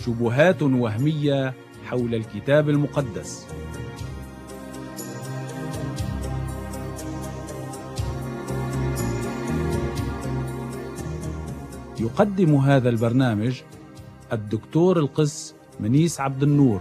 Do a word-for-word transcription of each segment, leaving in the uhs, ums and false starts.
شبهات وهمية حول الكتاب المقدس. يقدم هذا البرنامج الدكتور القس منيس عبد النور.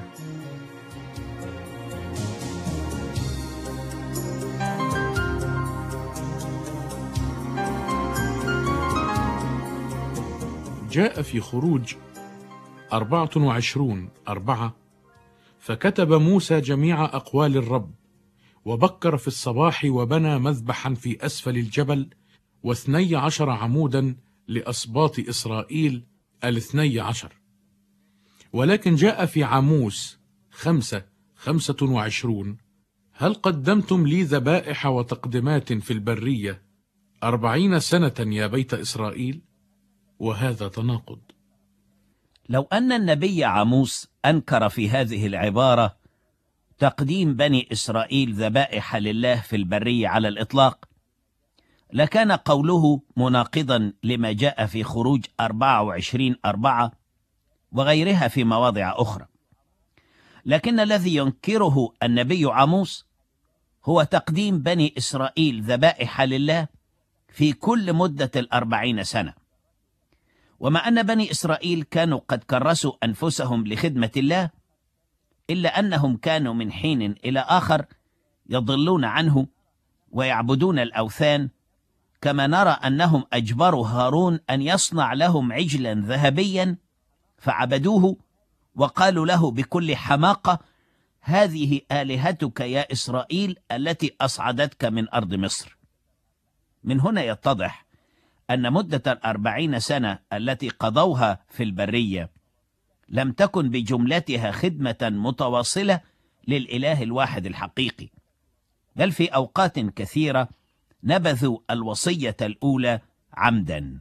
جاء في خروج أربعة وعشرون أربعة: فكتب موسى جميع أقوال الرب، وبكر في الصباح وبنى مذبحا في أسفل الجبل، واثني عشر عمودا لأسباط إسرائيل الاثني عشر. ولكن جاء في عاموس خمسة خمسة وعشرون: هل قدمتم لي ذبائح وتقدمات في البرية أربعين سنة يا بيت إسرائيل؟ وهذا تناقض. لو أن النبي عاموس أنكر في هذه العبارة تقديم بني إسرائيل ذبائح لله في البرية على الإطلاق، لكان قوله مناقضا لما جاء في خروج أربعة وعشرين أربعة وغيرها في مواضع أخرى. لكن الذي ينكره النبي عاموس هو تقديم بني إسرائيل ذبائح لله في كل مدة الأربعين سنة. ومع أن بني إسرائيل كانوا قد كرسوا أنفسهم لخدمة الله، إلا أنهم كانوا من حين إلى آخر يضلون عنه ويعبدون الأوثان، كما نرى أنهم أجبروا هارون أن يصنع لهم عجلا ذهبيا فعبدوه، وقالوا له بكل حماقة: هذه آلهتك يا إسرائيل التي أصعدتك من أرض مصر. من هنا يتضح أن مدة الأربعين سنة التي قضوها في البرية لم تكن بجملتها خدمة متواصلة للإله الواحد الحقيقي، بل في أوقات كثيرة نبذوا الوصية الأولى عمدا.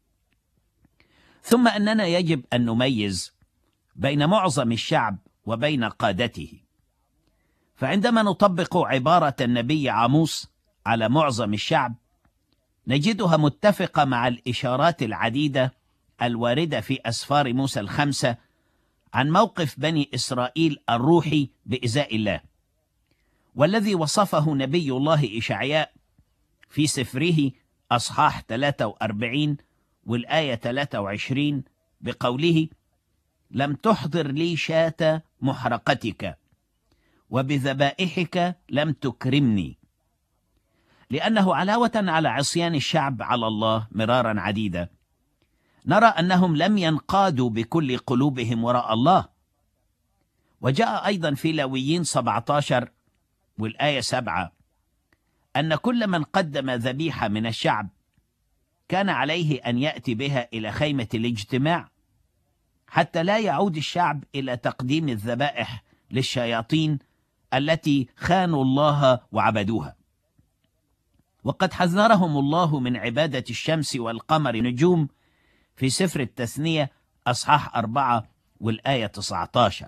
ثم أننا يجب أن نميز بين معظم الشعب وبين قادته. فعندما نطبق عبارة النبي عاموس على معظم الشعب نجدها متفقة مع الإشارات العديدة الواردة في أسفار موسى الخمسة عن موقف بني إسرائيل الروحي بإزاء الله، والذي وصفه نبي الله إشعياء في سفره أصحاح ثلاثة وأربعين والآية ثلاثة وعشرين بقوله: لم تحضر لي شاة محرقتك وبذبائحك لم تكرمني. لأنه علاوة على عصيان الشعب على الله مرارا عديدة، نرى أنهم لم ينقادوا بكل قلوبهم وراء الله. وجاء أيضا في لاويين سبعة عشر والآية سبعة أن كل من قدم ذبيحة من الشعب كان عليه أن يأتي بها إلى خيمة الاجتماع، حتى لا يعود الشعب إلى تقديم الذبائح للشياطين التي خانوا الله وعبدوها. وقد حذرهم الله من عبادة الشمس والقمر نجوم في سفر التثنية أصحاح أربعة والآية تسعة عشر.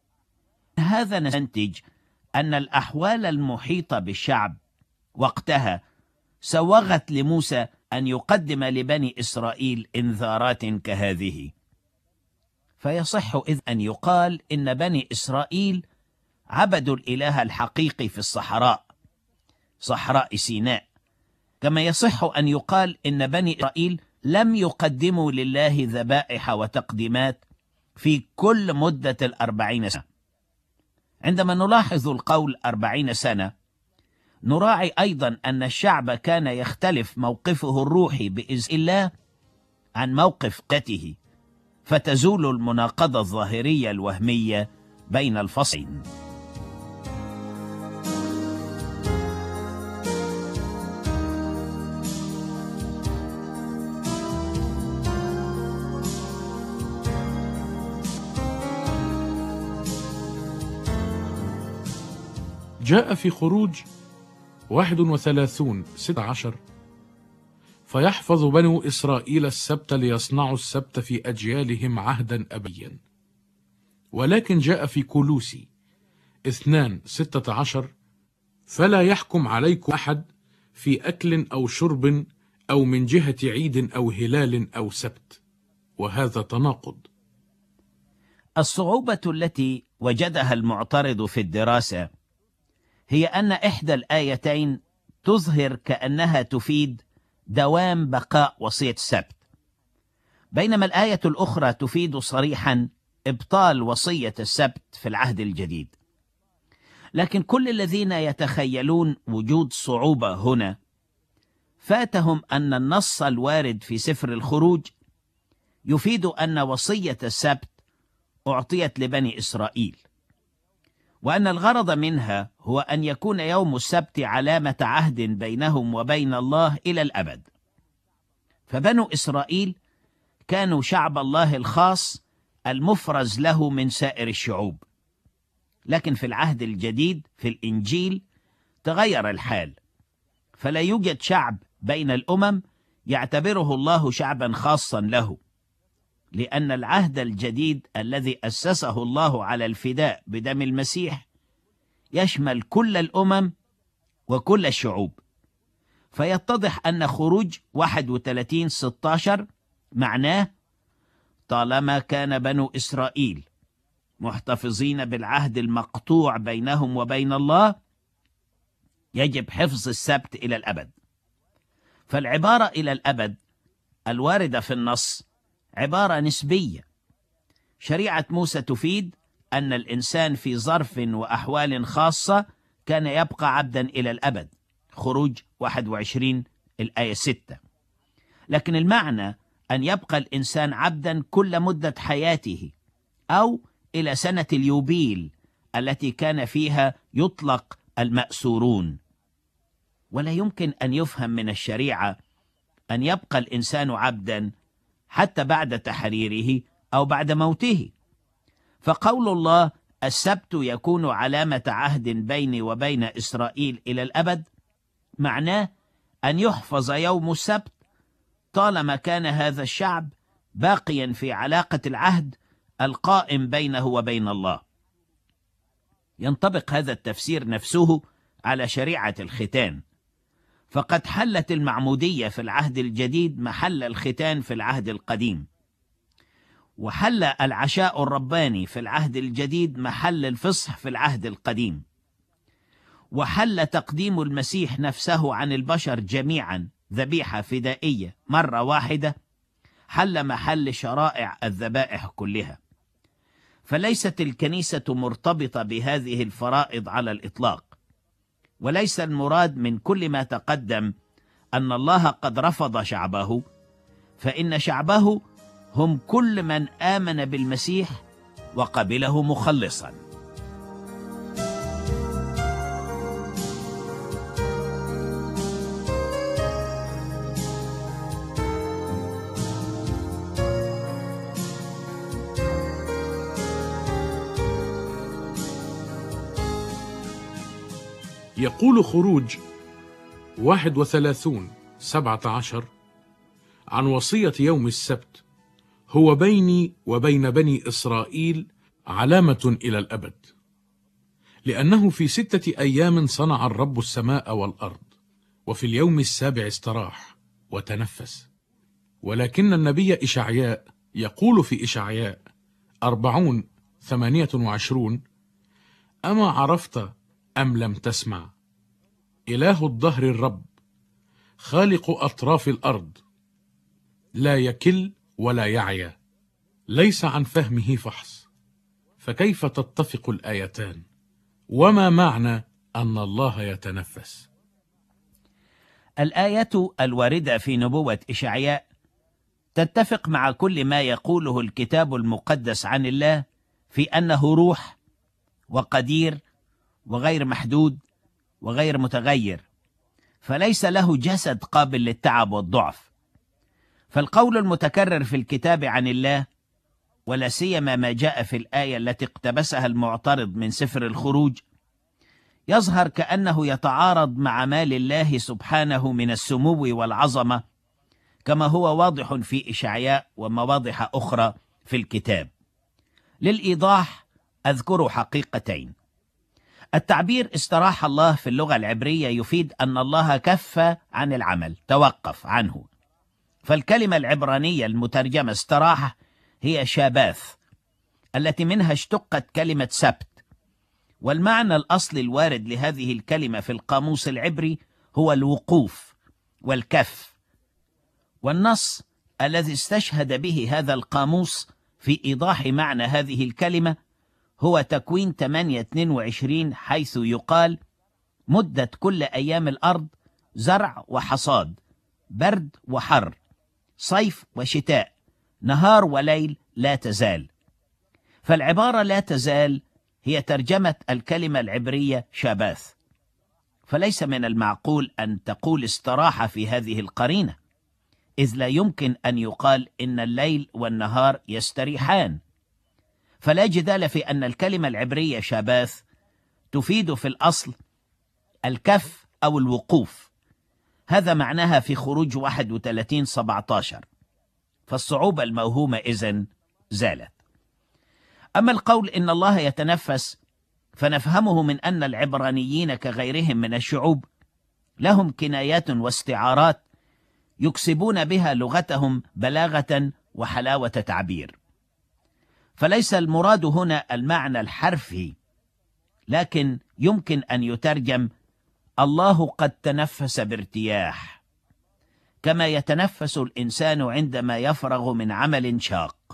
هذا نستنتج أن الأحوال المحيطة بالشعب وقتها سوغت لموسى أن يقدم لبني إسرائيل إنذارات كهذه. فيصح إذ أن يقال إن بني إسرائيل عبدوا الإله الحقيقي في الصحراء، صحراء سيناء، كما يصح أن يقال إن بني إسرائيل لم يقدموا لله ذبائح وتقديمات في كل مدة الأربعين سنة. عندما نلاحظ القول أربعين سنة نراعي أيضا أن الشعب كان يختلف موقفه الروحي بإذن الله عن موقف قادته، فتزول المناقضة الظاهرية الوهمية بين الفصلين. جاء في خروج واحد وثلاثون ستة عشر: فيحفظ بنو إسرائيل السبت ليصنعوا السبت في أجيالهم عهدا أبيا. ولكن جاء في كولوسي اثنان ستة عشر: فلا يحكم عليكم أحد في أكل أو شرب أو من جهة عيد أو هلال أو سبت. وهذا تناقض. الصعوبة التي وجدها المعترض في الدراسة هي أن إحدى الآيتين تظهر كأنها تفيد دوام بقاء وصية السبت، بينما الآية الأخرى تفيد صريحا إبطال وصية السبت في العهد الجديد. لكن كل الذين يتخيلون وجود صعوبة هنا فاتهم أن النص الوارد في سفر الخروج يفيد أن وصية السبت أعطيت لبني إسرائيل، وأن الغرض منها هو أن يكون يوم السبت علامة عهد بينهم وبين الله إلى الأبد. فبنو إسرائيل كانوا شعب الله الخاص المفرز له من سائر الشعوب. لكن في العهد الجديد في الإنجيل تغير الحال، فلا يوجد شعب بين الأمم يعتبره الله شعبا خاصا له، لأن العهد الجديد الذي أسسه الله على الفداء بدم المسيح يشمل كل الأمم وكل الشعوب. فيتضح أن خروج واحد وثلاثين ستة عشر معناه طالما كان بنو إسرائيل محتفظين بالعهد المقطوع بينهم وبين الله يجب حفظ السبت إلى الأبد. فالعبارة إلى الأبد الواردة في النص عبارة نسبية. شريعة موسى تفيد أن الإنسان في ظرف وأحوال خاصة كان يبقى عبدا إلى الأبد، خروج واحد وعشرين الآية ستة. لكن المعنى أن يبقى الإنسان عبدا كل مدة حياته أو إلى سنة اليوبيل التي كان فيها يطلق المأسورون. ولا يمكن أن يفهم من الشريعة أن يبقى الإنسان عبدا حتى بعد تحريره أو بعد موته. فقول الله السبت يكون علامة عهد بيني وبين إسرائيل إلى الأبد معناه أن يحفظ يوم السبت طالما كان هذا الشعب باقيا في علاقة العهد القائم بينه وبين الله. ينطبق هذا التفسير نفسه على شريعة الختان، فقد حلت المعمودية في العهد الجديد محل الختان في العهد القديم، وحل العشاء الرباني في العهد الجديد محل الفصح في العهد القديم، وحل تقديم المسيح نفسه عن البشر جميعا ذبيحة فدائية مرة واحدة حل محل شرائع الذبائح كلها. فليست الكنيسة مرتبطة بهذه الفرائض على الإطلاق، وليس المراد من كل ما تقدم أن الله قد رفض شعبه، فإن شعبه هم كل من آمن بالمسيح وقبله مخلصا. يقول خروج واحد وثلاثون سبعة عشر عن وصية يوم السبت: هو بيني وبين بني إسرائيل علامة إلى الأبد، لأنه في ستة أيام صنع الرب السماء والأرض، وفي اليوم السابع استراح وتنفس. ولكن النبي إشعياء يقول في إشعياء أربعون ثمانية وعشرون: أما عرفت أم لم تسمع؟ إله الدهر الرب خالق أطراف الأرض، لا يكل ولا يعيا، ليس عن فهمه فحص. فكيف تتفق الآيتان؟ وما معنى أن الله يتنفس؟ الآية الواردة في نبوة إشعياء تتفق مع كل ما يقوله الكتاب المقدس عن الله في أنه روح وقدير وغير محدود وغير متغير، فليس له جسد قابل للتعب والضعف. فالقول المتكرر في الكتاب عن الله، ولا سيما ما جاء في الآية التي اقتبسها المعترض من سفر الخروج، يظهر كأنه يتعارض مع ما لله سبحانه من السمو والعظمة، كما هو واضح في إشعياء ومواضح أخرى في الكتاب. للإيضاح أذكر حقيقتين. التعبير استراح الله في اللغة العبرية يفيد أن الله كف عن العمل، توقف عنه. فالكلمة العبرانية المترجمة استراح هي شاباث، التي منها اشتقت كلمة سبت، والمعنى الأصلي الوارد لهذه الكلمة في القاموس العبري هو الوقوف والكف. والنص الذي استشهد به هذا القاموس في إيضاح معنى هذه الكلمة هو تكوين ثمانية اثنين وعشرين، حيث يقال: مدة كل أيام الأرض زرع وحصاد، برد وحر، صيف وشتاء، نهار وليل لا تزال. فالعبارة لا تزال هي ترجمة الكلمة العبرية شاباث، فليس من المعقول أن تقول استراحة في هذه القرينة، إذ لا يمكن أن يقال إن الليل والنهار يستريحان. فلا جدال في أن الكلمة العبرية شاباث تفيد في الأصل الكف أو الوقوف. هذا معناها في خروج واحد وثلاثين سبعة عشر، فالصعوبة الموهومة إذن زالت. أما القول إن الله يتنفس فنفهمه من أن العبرانيين كغيرهم من الشعوب لهم كنايات واستعارات يكسبون بها لغتهم بلاغة وحلاوة تعبير، فليس المراد هنا المعنى الحرفي، لكن يمكن أن يترجم: الله قد تنفس بارتياح، كما يتنفس الإنسان عندما يفرغ من عمل شاق.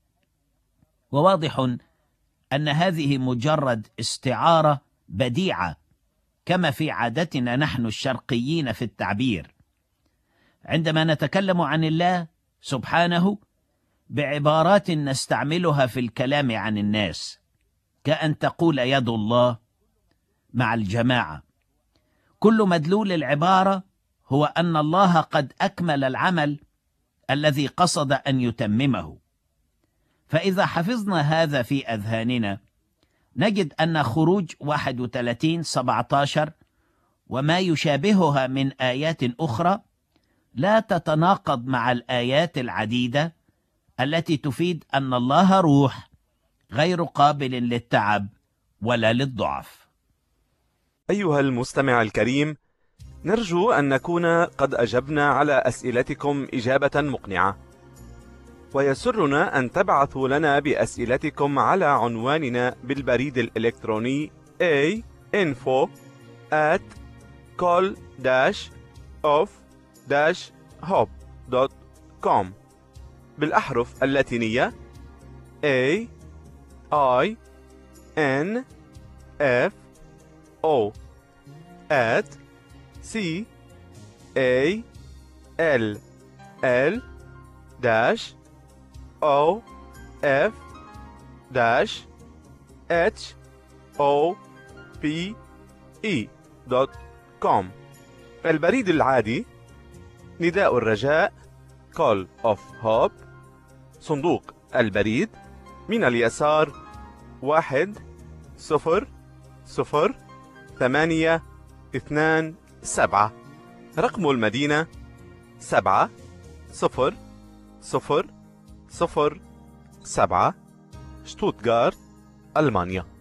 وواضح أن هذه مجرد استعارة بديعة، كما في عادتنا نحن الشرقيين في التعبير عندما نتكلم عن الله سبحانه بعبارات نستعملها في الكلام عن الناس، كأن تقول يد الله مع الجماعة. كل مدلول العبارة هو أن الله قد أكمل العمل الذي قصد أن يتممه. فإذا حفظنا هذا في أذهاننا نجد أن خروج واحد وثلاثين سبعة عشر وما يشابهها من آيات أخرى لا تتناقض مع الآيات العديدة التي تفيد أن الله روح غير قابل للتعب ولا للضعف. أيها المستمع الكريم، نرجو أن نكون قد أجبنا على أسئلتكم إجابة مقنعة، ويسرنا أن تبعثوا لنا بأسئلتكم على عنواننا بالبريد الإلكتروني a info at col dash of dash hope dot com بالأحرف اللاتينية A I N F O at C A L L dash O F dash H O P E dot com. البريد العادي: نداء الرجاء Call of Hope، صندوق البريد من اليسار واحد صفر صفر ثمانية اثنان سبعة، رقم المدينة سبعة صفر صفر صفر سبعة، شتوتغارت، ألمانيا.